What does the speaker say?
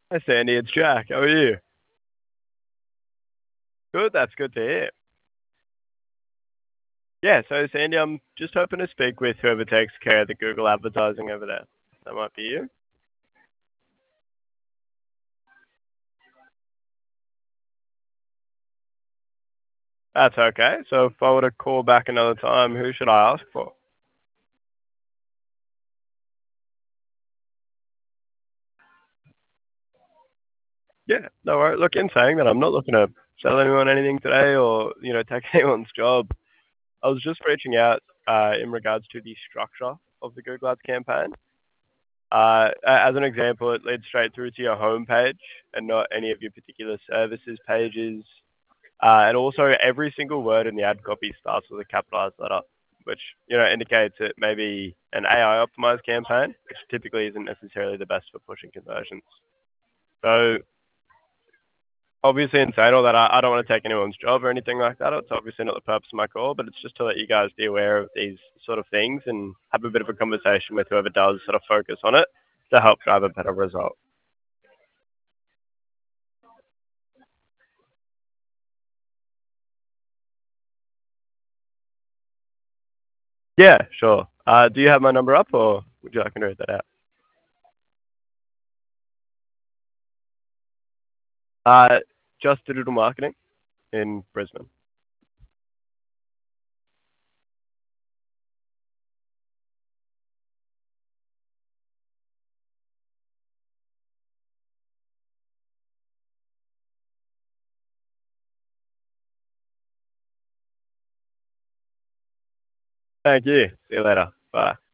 Hi Sandy, it's Jack. How are you? Good, that's good to hear. Yeah, so Sandy, I'm just hoping to speak with whoever takes care of the Google advertising over there. That might be you. That's okay. So if I were to call back another time, who should I ask for? Yeah, no worries. Look, in saying that, I'm not looking to sell anyone anything today or, take anyone's job. I was just reaching out in regards to the structure of the Google Ads campaign. As an example, it leads straight through to your homepage and not any of your particular services pages. And also, every single word in the ad copy starts with a capitalized letter, which indicates it may be an AI optimized campaign, which typically isn't necessarily the best for pushing conversions. So, obviously, in saying all that, I don't want to take anyone's job or anything like that. It's obviously not the purpose of my call, but it's just to let you guys be aware of these sort of things and have a bit of a conversation with whoever does sort of focus on it to help drive a better result. Yeah, sure. Do you have my number up, or would you like me to read that out? Uh, just digital marketing in Brisbane. Thank you. See you later. Bye.